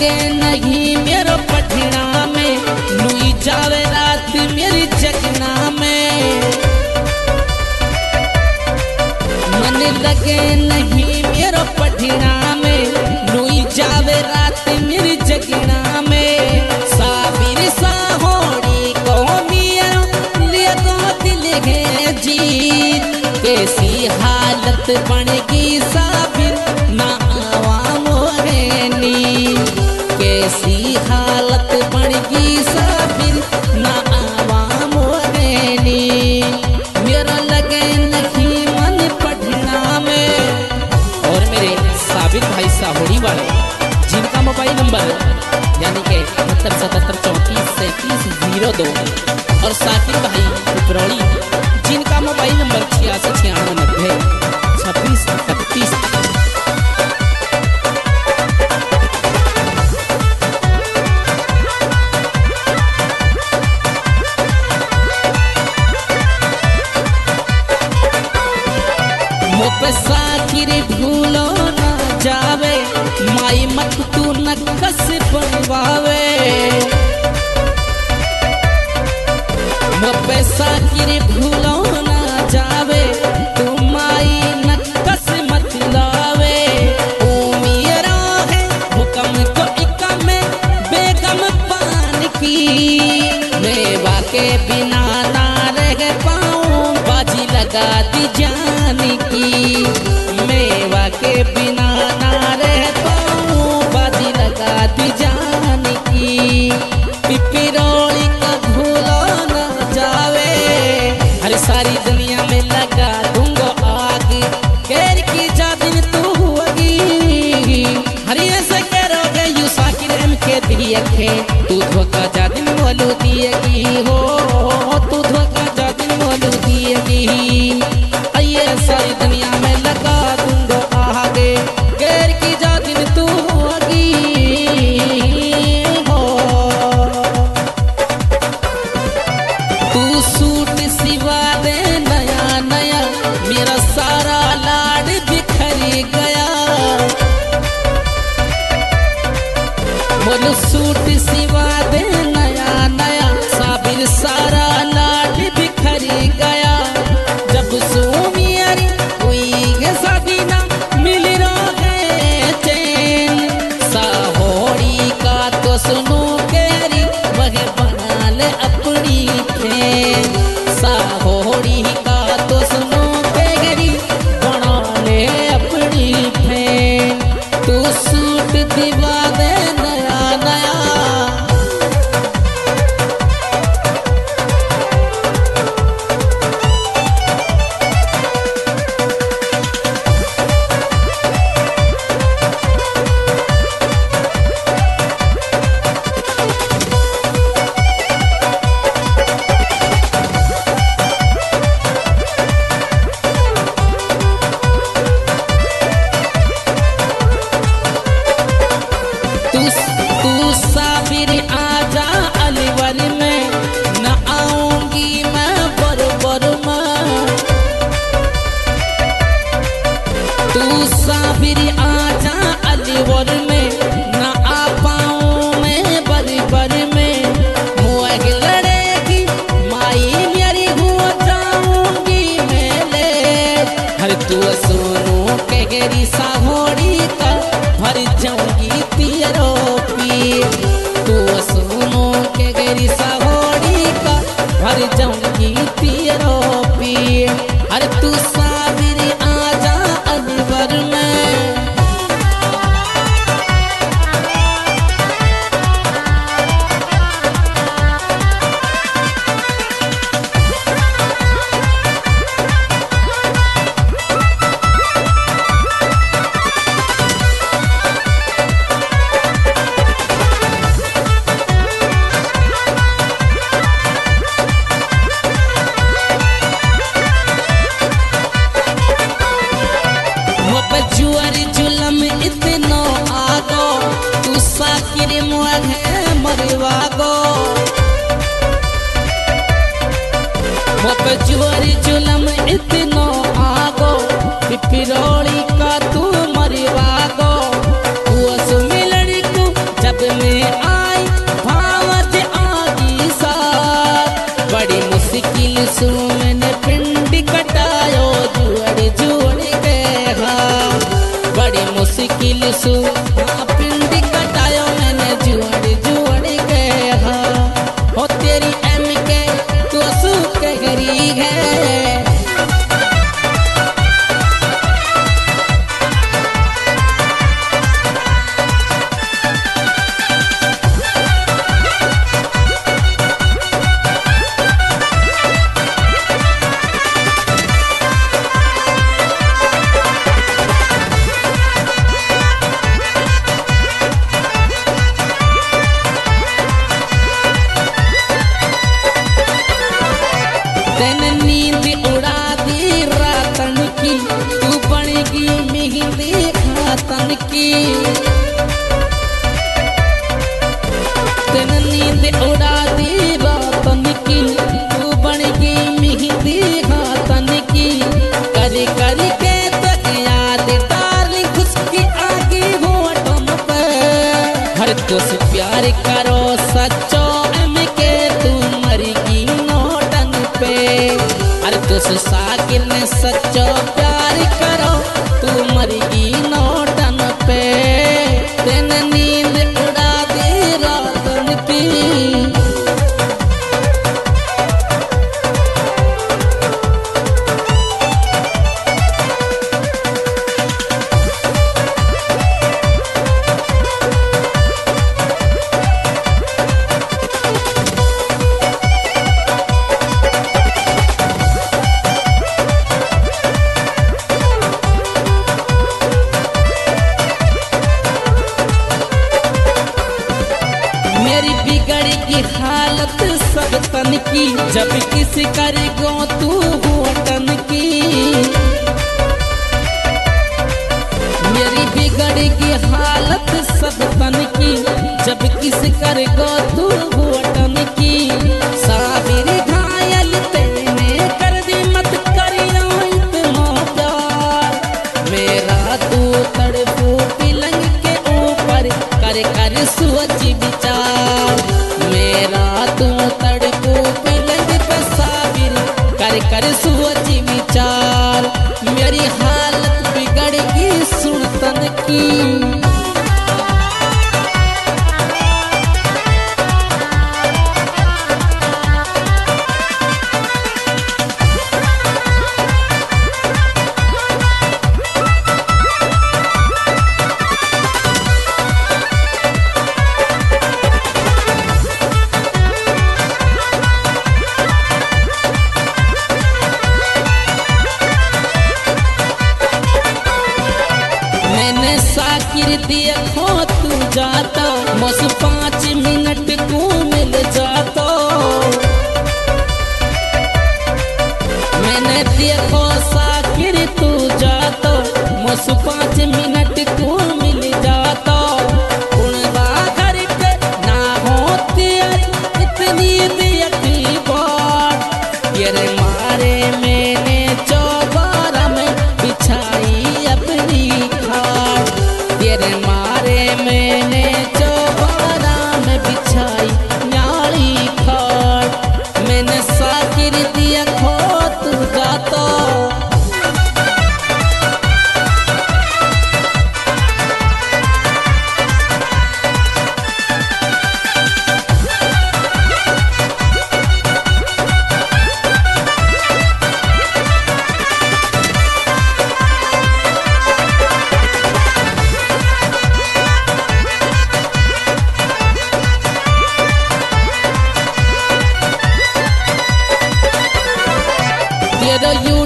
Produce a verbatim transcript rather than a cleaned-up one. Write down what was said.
लगे नहीं मेरा पठना में, लुई जावे रात मेरी जगना में। मन लगे नहीं मेरा पठना में, लुई जावे रात मेरी जगना में। साबिर साहोड़ी को मिया लिया को दिल है जीत, कैसी हालत बनेगी साबिर ना आवाम रहनी। कैसी हालत बनेगी साबिर ना आवाम रहनी। मेरा लगे नहीं मन पढ़ना में। और मेरे साबिर भाई साहोड़ी वाले जिनका मोबाइल नंबर यानी कि बहत्तर सतहत्तर चौंतीस सैंतीस जीरो दो, और साकिर भाई उपरौड़ी जिनका मोबाइल नंबर छियासठ छियानवे नब्बे छब्बीस इकतीस। साकिर भूलो ना जावे, माई मत तू नकस बनवावे। मोपे साकिर भूलो ना जावे, तू माई नकस मत लावे। ओ मेरा है हुक्म को इकम बेगम पान की, मेवा के बिना ना रह पाऊं बाजी लगा दी जान की। मेवा के बिना ना रह पाऊं बाजी लगा दी जान की। पिपिरोली का भूलो ना जावे, हर सारी दुनिया में लगा दूंगा आग, गैर की जाबिन तू होगी। हरी ऐसे करोगे यू साकिर एम के दिए खे, तू धोखा जाबिन बोलू दिएगी हो, तू धोखा जाबिन बोलू दिएगी। आइए सारी दुनिया में लगा दूंगा आगे, गैर की जातिन तू होगी हो। तू सूट सिवा दे नया नया, मेरा सारा लाड बिखर गया। बोलो सूट सिवा दे नया नया, साबिर सारा लाड बिखर गया। जब सोमियारी हुई है सदीना मिल रहे चैन, साहोड़ी का तो सुनो केरी वह बना ले अपनी फैन। साहोड़ी का तो सुनो केरी बना ले अपनी फैन। तू सूट दिवा दे नया नया। साबिर आजा अलीवर में, ना आ पाऊं मैं बरबर में। मुँह लड़ेगी माई मेरी हुआ जाऊंगी मैं ले। हर तू सुनो के गेरी साहोड़ी का भर जाऊंगी तेरो पी। तू सुनो के गेरी साहोड़ी का भर जाऊंगी तेरो पी। हर तू साबिर आजा अलीवर में। सु हाँ पिंडी कटायो मैंने जुड़ जुड़ के हाँ हो तेरी एम के तो सु के गरी है। नींद उड़ा दी रातन की तू बनेगी मेहंदी खातन की। तेन नींद उड़ा दी रातन की तू बनेगी मेहंदी खातन की। करी करी के तो याद डार्लिंग खुशकी आगे होठों पे हर तुस प्यार करो सच्चो एम के तू मरेगी नोटन पे। अरे तुस साकिन सच्चो प्यार करो तू मरेगी नोटन पे। तेन नींद उड़ा दी रातन की। मेरी बिगड़ की हालत सब तन की जब किस कर गो तू होटन की। मेरी बिगड़ की हालत सब तन की जब किस कर गो तू होटन की। साबिर घायल तेने कर दी मत करियो इतना प्यार। मेरा तू तड़पू पलंग के ऊपर कर कर सोच विचार। मेरा तू तड़पू पलंग पे साबिर कर कर सोच विचार। मेरी हालत बिगड़ गई सुन तन की। मैंने साकिर देखो तू जाता बस पाँच मिनट को मिल जाता। मैंने देखो साकिर तू जाता बस पाँच मिनट को मिल जाता। कुणबा घर पे ना होती इतनी दियती बात। तेरे मारे मैंने चौबारा में बिछाई अपनी खाट। तेरे मारे मैंने चौबारा में बिछाई न्याली खाट। मैंने साकिर दिया खो तू जाता। तेरा यू